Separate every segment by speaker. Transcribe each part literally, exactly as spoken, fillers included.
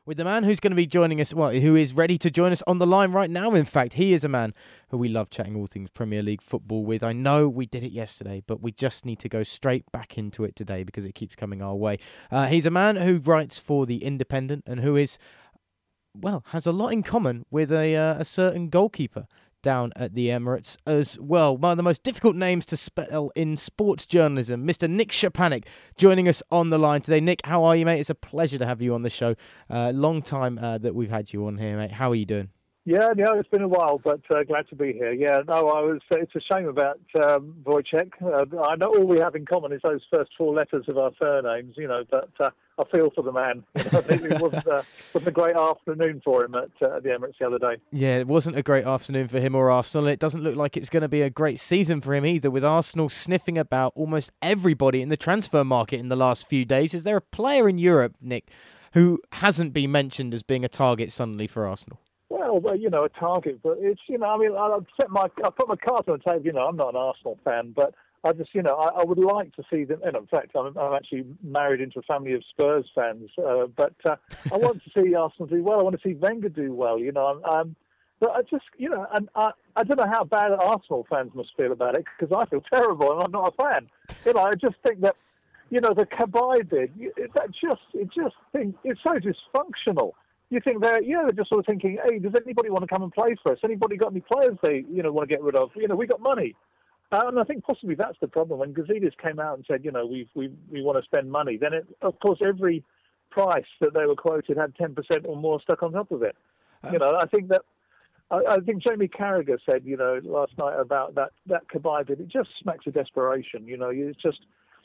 Speaker 1: with the man who's going to be joining us, well, who is ready to join us on the line right now. In fact, he is a man who we love chatting all things Premier League football with. I know we did it yesterday, but we just need to go straight back into it today because it keeps coming our way. Uh, he's a man who writes for The Independent and who is, well, has a lot in common with a, uh, a certain goalkeeper down at the Emirates as well. One of the most difficult names to spell in sports journalism, Mister Nick Szczepanik, joining us on the line today. Nick, how are you, mate? It's a pleasure to have you on the show. Uh, long time uh, that we've had you on here, mate. How are you doing?
Speaker 2: Yeah, yeah, it's been a while, but uh, glad to be here. Yeah, no, I was. It's a shame about um, Wojciech. Uh, I know all we have in common is those first four letters of our surnames, you know. But uh, I feel for the man. You know, it wasn't, uh, wasn't a great afternoon for him at, uh, at the Emirates the other day.
Speaker 1: Yeah, it wasn't a great afternoon for him or Arsenal. It doesn't look like it's going to be a great season for him either, with Arsenal sniffing about almost everybody in the transfer market in the last few days. Is there a player in Europe, Nick, who hasn't been mentioned as being a target suddenly for Arsenal?
Speaker 2: Well, well, you know, a target, but it's, you know, I mean, I set my, I put my cards on the table. You know, I'm not an Arsenal fan, but I just, you know, I, I would like to see them. And in fact, I'm, I'm actually married into a family of Spurs fans, uh, but uh, I want to see Arsenal do well. I want to see Wenger do well. You know, um, but I just, you know, and I, I don't know how bad Arsenal fans must feel about it because I feel terrible and I'm not a fan. You know, I just think that, you know, the Kabay bid, that just, it just think it's so dysfunctional. You think they're, you know, they're just sort of thinking, hey, does anybody want to come and play for us? Anybody got any players they, you know, want to get rid of? You know, we got money. Uh, and I think possibly that's the problem. When Gazidis came out and said, you know, we we we want to spend money, then, it, of course, every price that they were quoted had ten percent or more stuck on top of it. Um, you know, I think that, I, I think Jamie Carragher said, you know, last night about that, that Kabay bid, it just smacks of desperation. You know, it's just,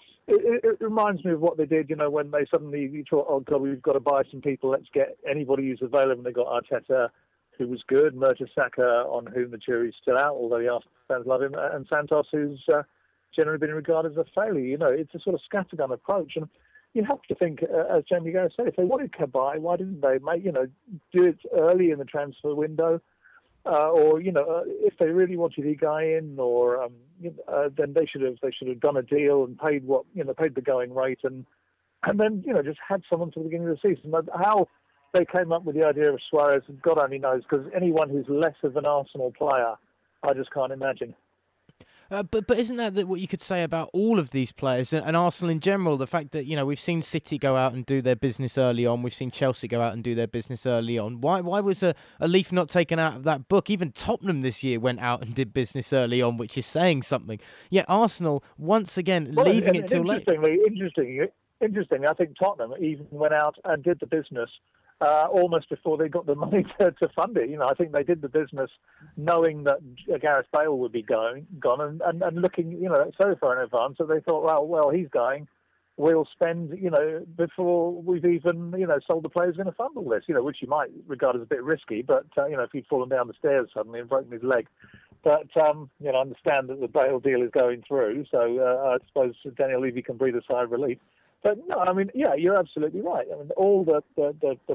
Speaker 2: It, it reminds me of what they did, you know, when they suddenly you thought, oh, God, we've got to buy some people. Let's get anybody who's available. And they got Arteta, who was good, Mertesacker, on whom the jury's still out, although the Arsenal fans love him, and Santos, who's uh, generally been regarded as a failure. You know, it's a sort of scattergun approach. And you have to think, uh, as Jamie Garrett said, if they wanted Kabay, why didn't they make, you know, do it early in the transfer window? Uh, or you know, uh, if they really wanted Higuain, or um, you know, uh, then they should have they should have done a deal and paid what you know paid the going rate, and and then you know just had someone to the beginning of the season. But how they came up with the idea of Suarez, God only knows, because anyone who's less of an Arsenal player, I just can't imagine.
Speaker 1: Uh, but but isn't that what you could say about all of these players and, and Arsenal in general? The fact that, you know, we've seen City go out and do their business early on. We've seen Chelsea go out and do their business early on. Why why was a, a leaf not taken out of that book? Even Tottenham this year went out and did business early on, which is saying something. Yet Arsenal, once again,
Speaker 2: well,
Speaker 1: leaving
Speaker 2: and,
Speaker 1: it
Speaker 2: and
Speaker 1: till late.
Speaker 2: Interestingly, interesting, interesting. I think Tottenham even went out and did the business Uh, almost before they got the money to, to fund it. You know, I think they did the business knowing that Gareth Bale would be going, gone and, and, and looking, you know, so far in advance that they thought, well, well, he's going, we'll spend, you know, before we've even, you know, sold the players going to fund all this, you know, which you might regard as a bit risky, but, uh, you know, if he'd fallen down the stairs suddenly and broken his leg. But, um, you know, I understand that the Bale deal is going through, so uh, I suppose Daniel Levy can breathe a sigh of relief. But no, I mean, yeah, you're absolutely right. I mean, all the the, the, the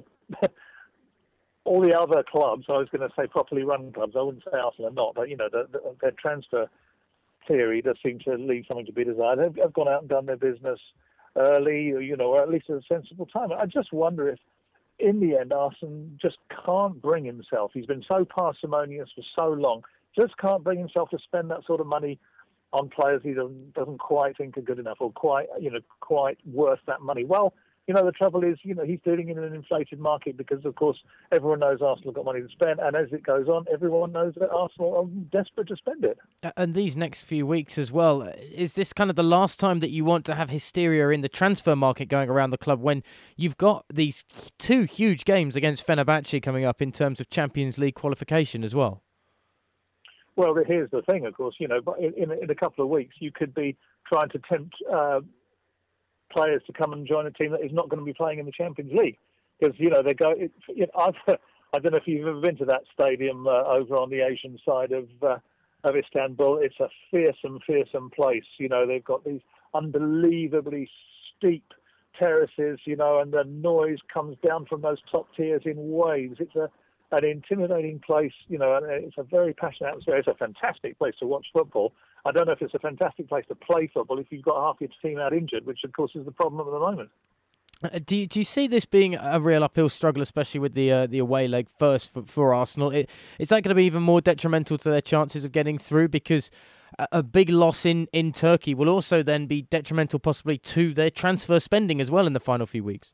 Speaker 2: all the other clubs, I was going to say properly run clubs, I wouldn't say Arsenal are not, but, you know, the, the, their transfer theory does seem to leave something to be desired. They've, they've gone out and done their business early, you know, or at least at a sensible time. I just wonder if, in the end, Arsene just can't bring himself. He's been so parsimonious for so long, just can't bring himself to spend that sort of money on players he doesn't, doesn't quite think are good enough or quite, you know, quite worth that money. Well, you know, the trouble is, you know, he's dealing in an inflated market because, of course, everyone knows Arsenal have got money to spend. And as it goes on, everyone knows that Arsenal are desperate to spend it.
Speaker 1: And these next few weeks as well, is this kind of the last time that you want to have hysteria in the transfer market going around the club when you've got these two huge games against Fenerbahce coming up in terms of Champions League qualification as well?
Speaker 2: Well, here's the thing, of course, you know, in, in, in a couple of weeks, you could be trying to tempt uh, players to come and join a team that is not going to be playing in the Champions League. Because, you know, they go, it, you know, I've, I don't know if you've ever been to that stadium uh, over on the Asian side of, uh, of Istanbul. It's a fearsome, fearsome place. You know, they've got these unbelievably steep terraces, you know, and the noise comes down from those top tiers in waves. It's a an intimidating place, you know, and it's a very passionate atmosphere. It's a fantastic place to watch football. I don't know if it's a fantastic place to play football if you've got half your team out injured, which, of course, is the problem at the moment.
Speaker 1: Uh, Do you, do you see this being a real uphill struggle, especially with the uh, the away leg first for, for Arsenal? It, is that going to be even more detrimental to their chances of getting through? Because a, a big loss in, in Turkey will also then be detrimental possibly to their transfer spending as well in the final few weeks.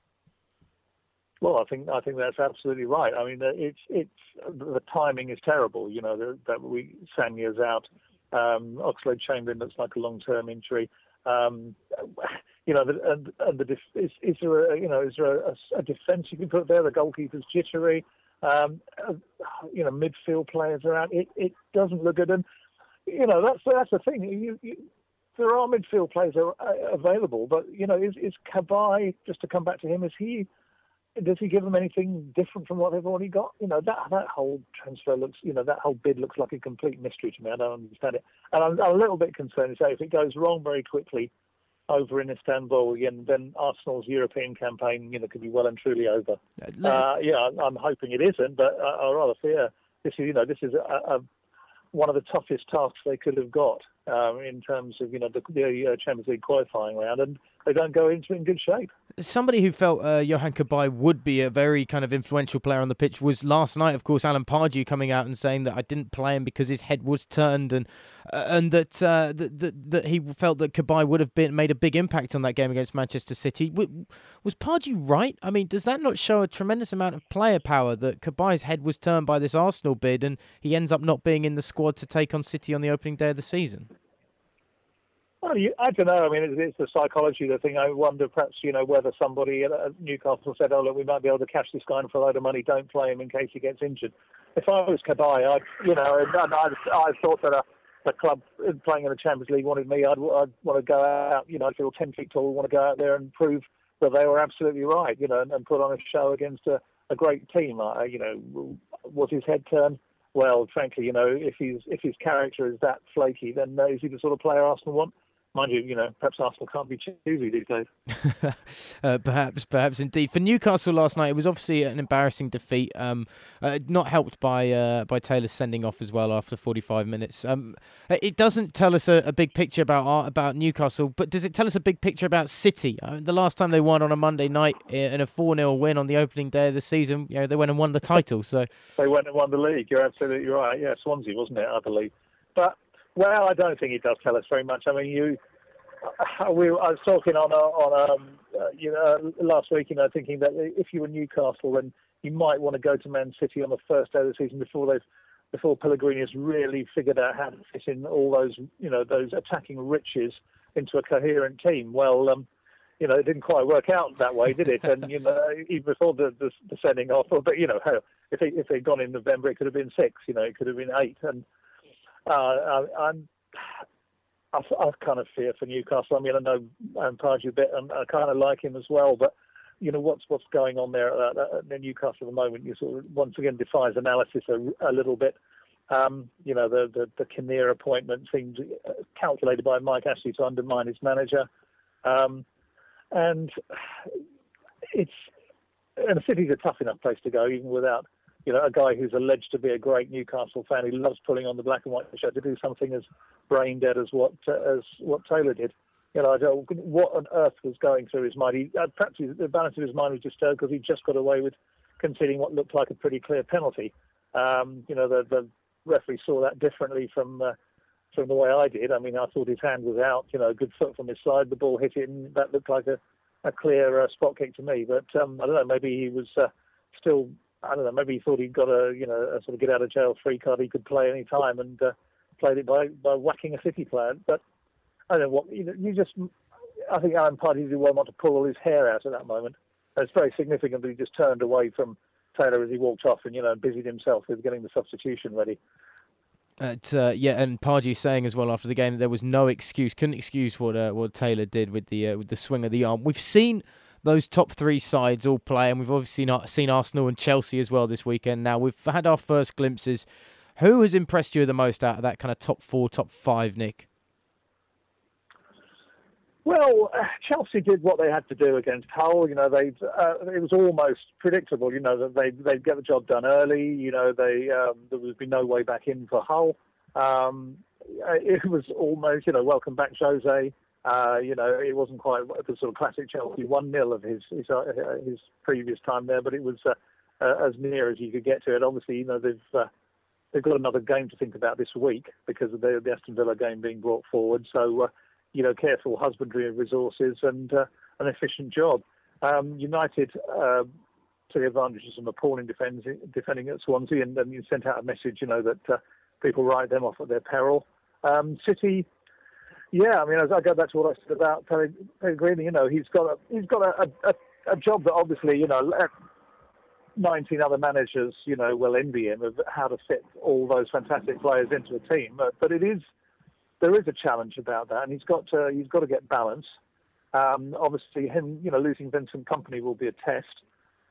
Speaker 2: Well, I think I think that's absolutely right. I mean, uh, it's it's the timing is terrible. You know that, that we Sanya's out, um, Oxlade-Chamberlain looks like a long-term injury. Um, you know, the, and, and the is, is there a, you know is there a, a defence you can put there? The goalkeeper's jittery. Um, uh, you know, midfield players are out. It it doesn't look good, and you know that's that's the thing. You, you, there are midfield players are, uh, available, but you know, is is Cabaye, just to come back to him? Is he? Does he give them anything different from what they've already got? You know, that that whole transfer looks, you know, that whole bid looks like a complete mystery to me. I don't understand it. And I'm, I'm a little bit concerned to say if it goes wrong very quickly over in Istanbul again, then Arsenal's European campaign, you know, could be well and truly over. Uh, yeah, I'm hoping it isn't, but I, I rather fear this is, you know, this is a, a, one of the toughest tasks they could have got um, in terms of, you know, the, the uh, Champions League qualifying round, and they don't go into it in good shape.
Speaker 1: Somebody who felt uh, Johan Cabaye would be a very kind of influential player on the pitch was last night, of course, Alan Pardew coming out and saying that I didn't play him because his head was turned, and uh, and that, uh, that that that he felt that Cabaye would have been made a big impact on that game against Manchester City. Was Pardew right? I mean, does that not show a tremendous amount of player power that Cabaye's head was turned by this Arsenal bid, and he ends up not being in the squad to take on City on the opening day of the season?
Speaker 2: Well, you, I don't know. I mean, it's, it's the psychology of the thing. I wonder, perhaps, you know, whether somebody at Newcastle said, "Oh, look, we might be able to catch this guy for a load of money. Don't play him in case he gets injured." If I was Cabaye, I, you know, and I, I thought that a, a club playing in the Champions League wanted me, I'd, I'd want to go out. You know, I feel ten feet tall, want to go out there and prove that they were absolutely right. You know, and, and put on a show against a, a great team. Uh, you know, was his head turned? Well, frankly, you know, if he's if his character is that flaky, then uh, is he the sort of player Arsenal want? Mind you, you know, perhaps Arsenal can't be choosy these days.
Speaker 1: uh, perhaps, perhaps indeed. For Newcastle last night, it was obviously an embarrassing defeat. Um, uh, not helped by uh, by Taylor's sending off as well after forty-five minutes. Um, it doesn't tell us a, a big picture about about Newcastle, but does it tell us a big picture about City? Uh, the last time they won on a Monday night in a four nil win on the opening day of the season, you know, they went and won the title. So
Speaker 2: they went and won the league. You're absolutely right. Yeah, Swansea, wasn't it? I believe, but. Well, I don't think it does tell us very much. I mean, you, we, I was talking on on um, uh, you know last week, you know, thinking that if you were Newcastle, then you might want to go to Man City on the first day of the season before they've before Pellegrini has really figured out how to fit in all those you know those attacking riches into a coherent team. Well, um, you know, it didn't quite work out that way, did it? And you know, even before the, the, the sending off, but you know, if they if they'd gone in November, it could have been six. You know, it could have been eight, and. Uh, I, I'm, I, I kind of fear for Newcastle. I mean, I know um, Pardew a bit, and I kind of like him as well. But you know, what's what's going on there at, at Newcastle at the moment? You sort of once again defies analysis a, a little bit. Um, you know, the the, the Kinnear appointment seems calculated by Mike Ashley to undermine his manager, um, and it's and the City's a tough enough place to go, even without. You know, a guy who's alleged to be a great Newcastle fan, he loves pulling on the black and white shirt to do something as brain dead as what uh, as what Taylor did. You know, I don't, what on earth was going through his mind? He, uh, perhaps his, the balance of his mind was disturbed because he just got away with conceding what looked like a pretty clear penalty. Um, you know, the, the referee saw that differently from uh, from the way I did. I mean, I thought his hand was out. You know, a good foot from his side, the ball hit it, and that looked like a, a clear uh, spot kick to me. But um, I don't know, maybe he was uh, still. I don't know, maybe he thought he'd got a, you know, a sort of get out of jail free card he could play any time and uh, played it by, by whacking a City player. But I don't know what, you, know, you just, I think Alan Pardew did well not to pull all his hair out at that moment. And it's very significant that he just turned away from Taylor as he walked off and, you know, busied himself with getting the substitution ready.
Speaker 1: At, uh, yeah, and Pardew saying as well after the game that there was no excuse, couldn't excuse what uh, what Taylor did with the uh, with the swing of the arm. We've seen those top three sides all play, and we've obviously not seen Arsenal and Chelsea as well this weekend. Now, we've had our first glimpses. Who has impressed you the most out of that kind of top four, top five, Nick?
Speaker 2: Well, uh, Chelsea did what they had to do against Hull. You know, they uh, it was almost predictable. You know that they they'd get the job done early. You know, they um, there would be no way back in for Hull. Um, it was almost, you know, welcome back, Jose. Uh, you know, it wasn't quite the sort of classic Chelsea one nil of his his, uh, his previous time there, but it was uh, uh, as near as you could get to it. Obviously, you know, they've uh, they've got another game to think about this week because of the, the Aston Villa game being brought forward. So, uh, you know, careful husbandry of resources and uh, an efficient job. Um, United uh, took advantage of some appalling defends, defending at Swansea, and, and you sent out a message, you know, that uh, people write them off at their peril. Um, City. Yeah, I mean, as I go back to what I said about Pellegrini, you know, he's got a he's got a, a, a job that obviously, you know, nineteen other managers, you know, will envy him of how to fit all those fantastic players into a team. But, but it is there is a challenge about that, and he's got to he's got to get balance. Um, obviously, him, you know, losing Vincent Kompany will be a test.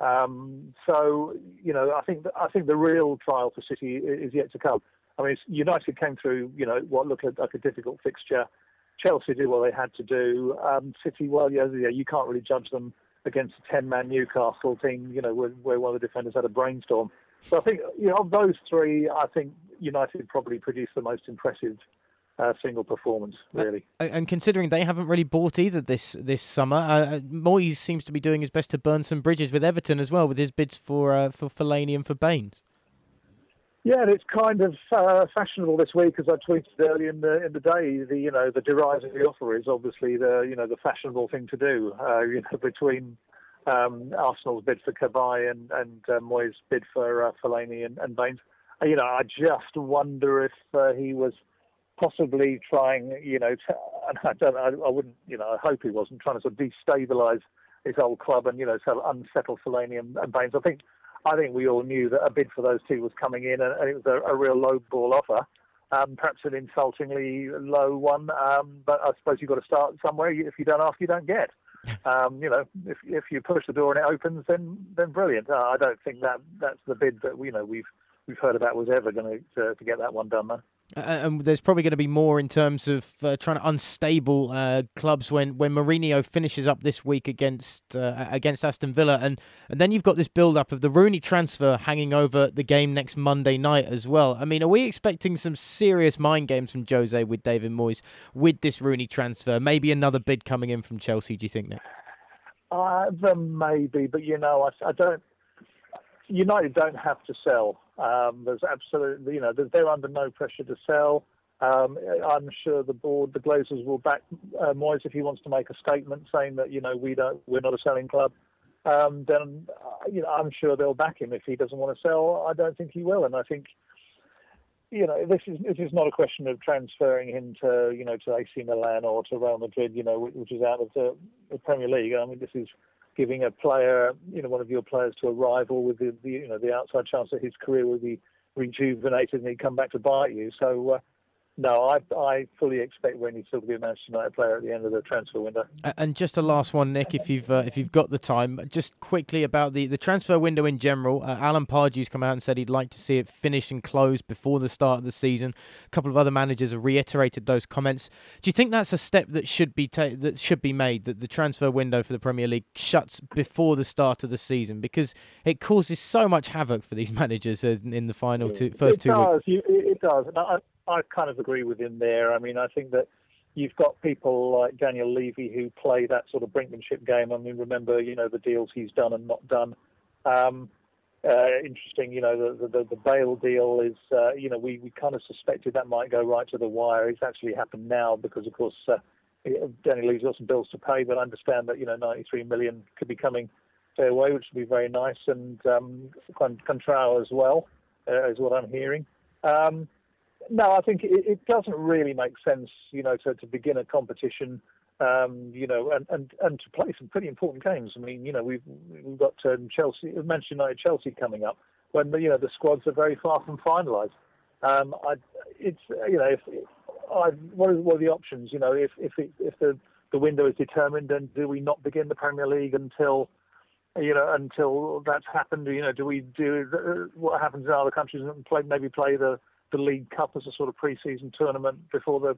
Speaker 2: Um, so, you know, I think I think the real trial for City is yet to come. I mean, United came through, you know, what looked like a difficult fixture. Chelsea did what they had to do. Um, City, well, yeah, yeah, you can't really judge them against a ten-man Newcastle team, you know, where, where one of the defenders had a brainstorm. So I think, you know, of those three, I think United probably produced the most impressive uh, single performance, really.
Speaker 1: Uh, and considering they haven't really bought either this this summer, uh, Moyes seems to be doing his best to burn some bridges with Everton as well, with his bids for uh, for Fellaini and for Baines.
Speaker 2: Yeah, and it's kind of uh, fashionable this week, as I tweeted earlier in the in the day. The you know the derisory offer is obviously the you know the fashionable thing to do. Uh, you know between um, Arsenal's bid for Cabaye and and uh, Moyes' bid for uh, Fellaini and, and Baines. Uh, you know, I just wonder if uh, he was possibly trying. You know, to, and I don't. I, I wouldn't. You know, I hope he wasn't trying to sort of destabilise his old club and you know sort of unsettle Fellaini and, and Baines. I think. I think we all knew that a bid for those two was coming in, and it was a, a real low ball offer, um, perhaps an insultingly low one. Um, but I suppose you've got to start somewhere. If you don't ask, you don't get. Um, you know, if if you push the door and it opens, then then brilliant. Uh, I don't think that that's the bid that you know we've we've heard about was ever going to to get that one done, though.
Speaker 1: Uh, and there's probably going to be more in terms of uh, trying to unstable uh, clubs when, when Mourinho finishes up this week against uh, against Aston Villa, and, and then you've got this build up of the Rooney transfer hanging over the game next Monday night as well. I mean, are we expecting some serious mind games from Jose with David Moyes with this Rooney transfer? Maybe another bid coming in from Chelsea? Do you think, Nick?
Speaker 2: Uh, there may be, but you know, I, I don't. United don't have to sell. Um, there's absolutely, you know, they're under no pressure to sell. Um, I'm sure the board, the Glazers, will back uh, Moyes if he wants to make a statement saying that, you know, we don't, we're not a selling club. Um, then, uh, you know, I'm sure they'll back him. If he doesn't want to sell, I don't think he will. And I think, you know, this is this is not a question of transferring him to, you know, to A C Milan or to Real Madrid, you know, which is out of the, the Premier League. I mean, this is giving a player, you know, one of your players to a rival with the, the you know, the outside chance that his career will be rejuvenated and he'd come back to bite you. So, uh, no, I I fully expect Rooney still to be a Manchester United player at the end of the transfer window.
Speaker 1: And just a last one, Nick, if you've uh, if you've got the time, just quickly about the, the transfer window in general. Uh, Alan Pardew's come out and said he'd like to see it finished and closed before the start of the season. A couple of other managers have reiterated those comments. Do you think that's a step that should be ta- that should be made, that the transfer window for the Premier League shuts before the start of the season, because it causes so much havoc for these managers in, in the final two, first
Speaker 2: it
Speaker 1: two
Speaker 2: does.
Speaker 1: weeks?
Speaker 2: You, it does. And I, I kind of agree with him there. I mean, I think that you've got people like Daniel Levy who play that sort of brinkmanship game. I mean, remember, you know, the deals he's done and not done. Um, uh, interesting, you know, the the, the Bale deal is, uh, you know, we, we kind of suspected that might go right to the wire. It's actually happened now because, of course, uh, Daniel Levy's got some bills to pay, but I understand that, you know, ninety-three million could be coming their way, which would be very nice. And um, Contrao as well, uh, is what I'm hearing. Um, No, I think it, it doesn't really make sense, you know, to, to begin a competition, um, you know, and, and, and to play some pretty important games. I mean, you know, we've we've got um, Chelsea, Manchester United, Chelsea coming up when the, you know the squads are very far from finalised. Um, I, it's you know, if, I, what are what are the options? You know, if if it, if the the window is determined, then do we not begin the Premier League until you know until that's happened? You know, do we do what happens in other countries and play maybe play the the League Cup as a sort of pre-season tournament before the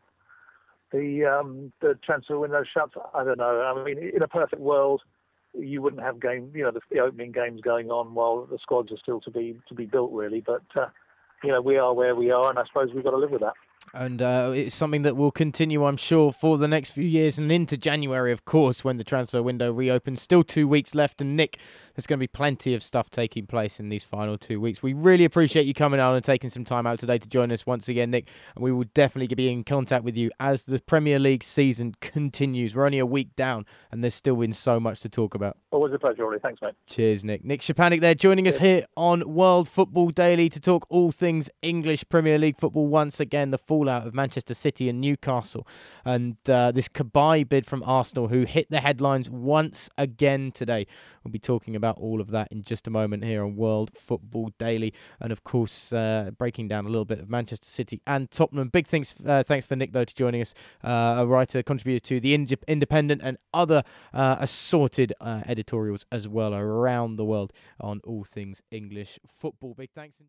Speaker 2: the um, the transfer window shuts? I don't know. I mean, in a perfect world, you wouldn't have game, you know, the, the opening games going on while the squads are still to be to be built, really. But uh, you know, we are where we are, and I suppose we've got to live with that.
Speaker 1: And uh, it's something that will continue, I'm sure, for the next few years and into January, of course, when the transfer window reopens. Still two weeks left. And Nick, there's going to be plenty of stuff taking place in these final two weeks. We really appreciate you coming on and taking some time out today to join us once again, Nick. And we will definitely be in contact with you as the Premier League season continues. We're only a week down and there's still been so much to talk about.
Speaker 2: Always a pleasure, Ollie. Thanks, mate.
Speaker 1: Cheers, Nick. Nick Szczepanik there joining us here on World Football Daily to talk all things English Premier League football. Once again, the fallout of Manchester City and Newcastle and uh, this Kabay bid from Arsenal, who hit the headlines once again today. We'll be talking about all of that in just a moment here on World Football Daily. And of course, uh, breaking down a little bit of Manchester City and Tottenham. Big thanks, uh, thanks for Nick, though, to joining us. Uh, a writer, contributor to The Independent and other uh, assorted uh, editorials as well around the world on all things English football. Big thanks.